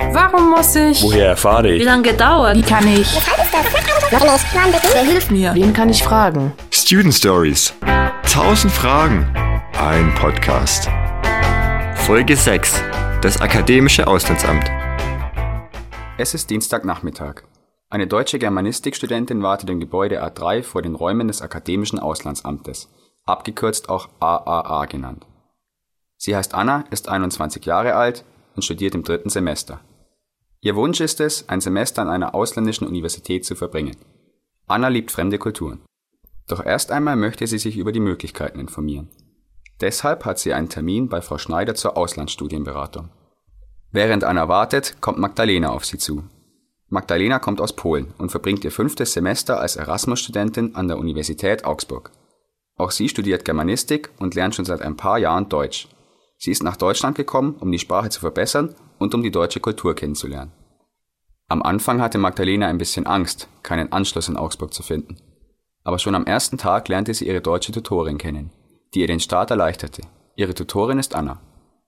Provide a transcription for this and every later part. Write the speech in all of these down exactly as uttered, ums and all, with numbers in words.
Warum muss ich? Woher erfahre ich? Wie lange dauert? Wie kann ich? Wer hilft mir? Wen kann ich fragen? Student Stories. Tausend Fragen. Ein Podcast. Folge sechs. Das akademische Auslandsamt. Es ist Dienstagnachmittag. Eine deutsche Germanistikstudentin wartet im Gebäude A drei vor den Räumen des Akademischen Auslandsamtes, abgekürzt auch A A A genannt. Sie heißt Anna, ist einundzwanzig Jahre alt und studiert im dritten Semester. Ihr Wunsch ist es, ein Semester an einer ausländischen Universität zu verbringen. Anna liebt fremde Kulturen. Doch erst einmal möchte sie sich über die Möglichkeiten informieren. Deshalb hat sie einen Termin bei Frau Schneider zur Auslandsstudienberatung. Während Anna wartet, kommt Magdalena auf sie zu. Magdalena kommt aus Polen und verbringt ihr fünftes Semester als Erasmus-Studentin an der Universität Augsburg. Auch sie studiert Germanistik und lernt schon seit ein paar Jahren Deutsch. Sie ist nach Deutschland gekommen, um die Sprache zu verbessern und um die deutsche Kultur kennenzulernen. Am Anfang hatte Magdalena ein bisschen Angst, keinen Anschluss in Augsburg zu finden. Aber schon am ersten Tag lernte sie ihre deutsche Tutorin kennen, die ihr den Start erleichterte. Ihre Tutorin ist Anna.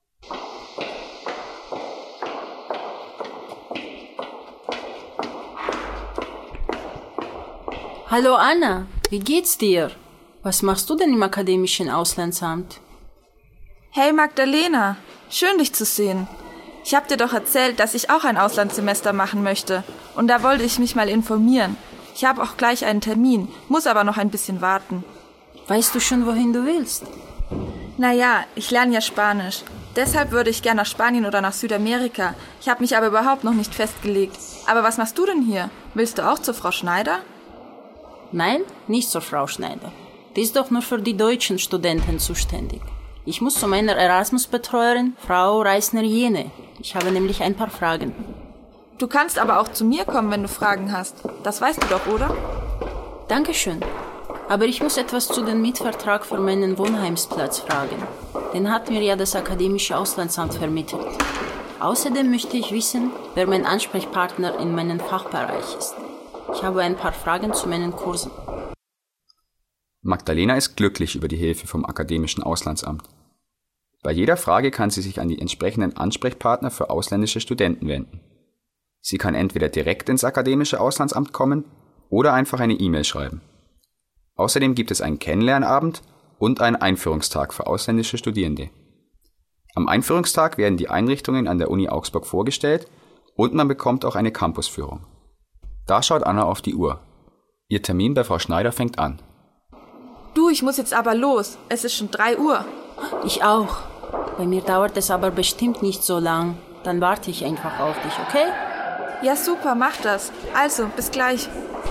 Hallo Anna, wie geht's dir? Was machst du denn im akademischen Auslandsamt? Hey Magdalena, schön dich zu sehen. Ich hab dir doch erzählt, dass ich auch ein Auslandssemester machen möchte. Und da wollte ich mich mal informieren. Ich habe auch gleich einen Termin, muss aber noch ein bisschen warten. Weißt du schon, wohin du willst? Naja, ich lerne ja Spanisch. Deshalb würde ich gerne nach Spanien oder nach Südamerika. Ich habe mich aber überhaupt noch nicht festgelegt. Aber was machst du denn hier? Willst du auch zur Frau Schneider? Nein, nicht zur Frau Schneider. Die ist doch nur für die deutschen Studenten zuständig. Ich muss zu meiner Erasmus-Betreuerin, Frau Reisner-Jene. Ich habe nämlich ein paar Fragen. Du kannst aber auch zu mir kommen, wenn du Fragen hast. Das weißt du doch, oder? Dankeschön. Aber ich muss etwas zu dem Mietvertrag für meinen Wohnheimsplatz fragen. Den hat mir ja das akademische Auslandsamt vermittelt. Außerdem möchte ich wissen, wer mein Ansprechpartner in meinem Fachbereich ist. Ich habe ein paar Fragen zu meinen Kursen. Magdalena ist glücklich über die Hilfe vom Akademischen Auslandsamt. Bei jeder Frage kann sie sich an die entsprechenden Ansprechpartner für ausländische Studenten wenden. Sie kann entweder direkt ins Akademische Auslandsamt kommen oder einfach eine E-Mail schreiben. Außerdem gibt es einen Kennenlernabend und einen Einführungstag für ausländische Studierende. Am Einführungstag werden die Einrichtungen an der Uni Augsburg vorgestellt und man bekommt auch eine Campusführung. Da schaut Anna auf die Uhr. Ihr Termin bei Frau Schneider fängt an. Du, ich muss jetzt aber los. Es ist schon drei Uhr. Ich auch. Bei mir dauert es aber bestimmt nicht so lang. Dann warte ich einfach auf dich, okay? Ja, super, mach das. Also, bis gleich.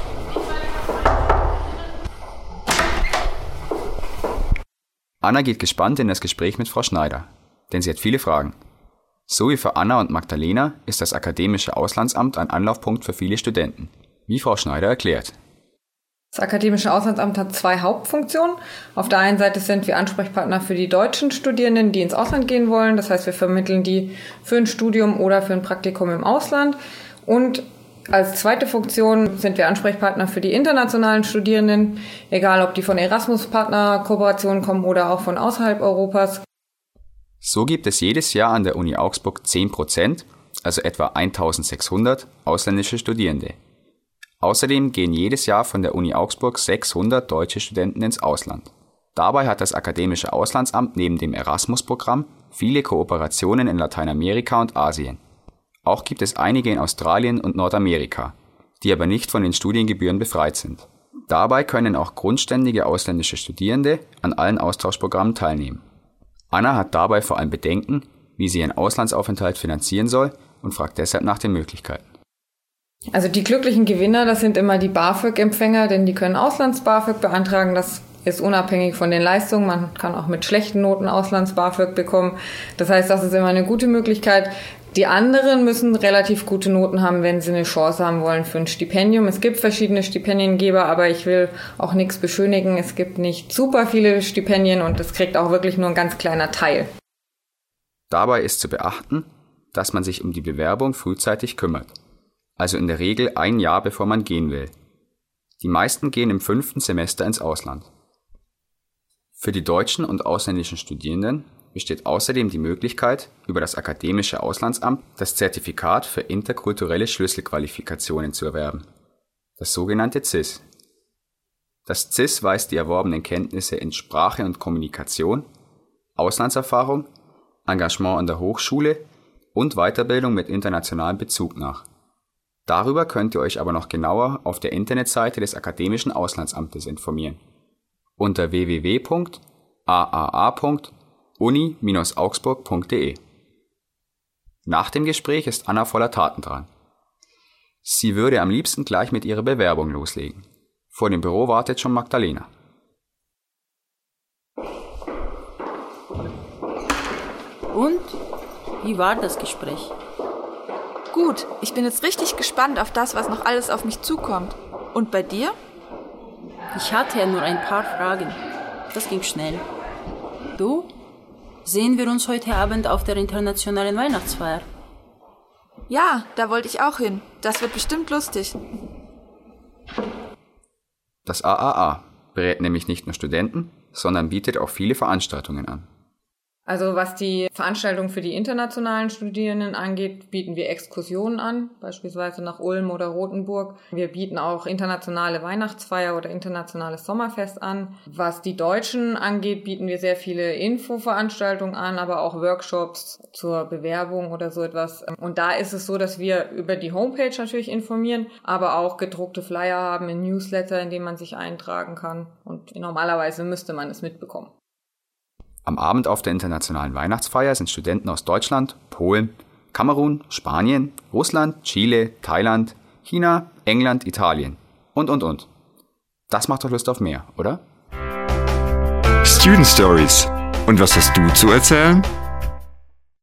Anna geht gespannt in das Gespräch mit Frau Schneider, denn sie hat viele Fragen. So wie für Anna und Magdalena ist das Akademische Auslandsamt ein Anlaufpunkt für viele Studenten, wie Frau Schneider erklärt. Das Akademische Auslandsamt hat zwei Hauptfunktionen. Auf der einen Seite sind wir Ansprechpartner für die deutschen Studierenden, die ins Ausland gehen wollen. Das heißt, wir vermitteln die für ein Studium oder für ein Praktikum im Ausland. Und als zweite Funktion sind wir Ansprechpartner für die internationalen Studierenden, egal ob die von Erasmus-Partner-Kooperationen kommen oder auch von außerhalb Europas. So gibt es jedes Jahr an der Uni Augsburg zehn Prozent, also etwa eintausendsechshundert, ausländische Studierende. Außerdem gehen jedes Jahr von der Uni Augsburg sechshundert deutsche Studenten ins Ausland. Dabei hat das Akademische Auslandsamt neben dem Erasmus-Programm viele Kooperationen in Lateinamerika und Asien. Auch gibt es einige in Australien und Nordamerika, die aber nicht von den Studiengebühren befreit sind. Dabei können auch grundständige ausländische Studierende an allen Austauschprogrammen teilnehmen. Anna hat dabei vor allem Bedenken, wie sie ihren Auslandsaufenthalt finanzieren soll und fragt deshalb nach den Möglichkeiten. Also die glücklichen Gewinner, das sind immer die BAföG-Empfänger, denn die können Auslands-BAföG beantragen. Das ist unabhängig von den Leistungen. Man kann auch mit schlechten Noten Auslands-BAföG bekommen. Das heißt, das ist immer eine gute Möglichkeit. Die anderen müssen relativ gute Noten haben, wenn sie eine Chance haben wollen für ein Stipendium. Es gibt verschiedene Stipendiengeber, aber ich will auch nichts beschönigen. Es gibt nicht super viele Stipendien und es kriegt auch wirklich nur ein ganz kleiner Teil. Dabei ist zu beachten, dass man sich um die Bewerbung frühzeitig kümmert. Also in der Regel ein Jahr bevor man gehen will. Die meisten gehen im fünften Semester ins Ausland. Für die deutschen und ausländischen Studierenden besteht außerdem die Möglichkeit, über das Akademische Auslandsamt das Zertifikat für interkulturelle Schlüsselqualifikationen zu erwerben, das sogenannte C I S. Das C I S weist die erworbenen Kenntnisse in Sprache und Kommunikation, Auslandserfahrung, Engagement an der Hochschule und Weiterbildung mit internationalem Bezug nach. Darüber könnt ihr euch aber noch genauer auf der Internetseite des Akademischen Auslandsamtes informieren. Unter w w w punkt a a a punkt uni Bindestrich augsburg punkt d e. Nach dem Gespräch ist Anna voller Taten dran. Sie würde am liebsten gleich mit ihrer Bewerbung loslegen. Vor dem Büro wartet schon Magdalena. Und? Wie war das Gespräch? Gut, ich bin jetzt richtig gespannt auf das, was noch alles auf mich zukommt. Und bei dir? Ich hatte ja nur ein paar Fragen. Das ging schnell. Du? Sehen wir uns heute Abend auf der internationalen Weihnachtsfeier? Ja, da wollte ich auch hin. Das wird bestimmt lustig. Das A A A berät nämlich nicht nur Studenten, sondern bietet auch viele Veranstaltungen an. Also was die Veranstaltung für die internationalen Studierenden angeht, bieten wir Exkursionen an, beispielsweise nach Ulm oder Rothenburg. Wir bieten auch internationale Weihnachtsfeier oder internationales Sommerfest an. Was die Deutschen angeht, bieten wir sehr viele Infoveranstaltungen an, aber auch Workshops zur Bewerbung oder so etwas. Und da ist es so, dass wir über die Homepage natürlich informieren, aber auch gedruckte Flyer haben, ein Newsletter, in dem man sich eintragen kann. Und normalerweise müsste man es mitbekommen. Am Abend auf der internationalen Weihnachtsfeier sind Studenten aus Deutschland, Polen, Kamerun, Spanien, Russland, Chile, Thailand, China, England, Italien und, und, und. Das macht doch Lust auf mehr, oder? Student Stories. Und was hast du zu erzählen?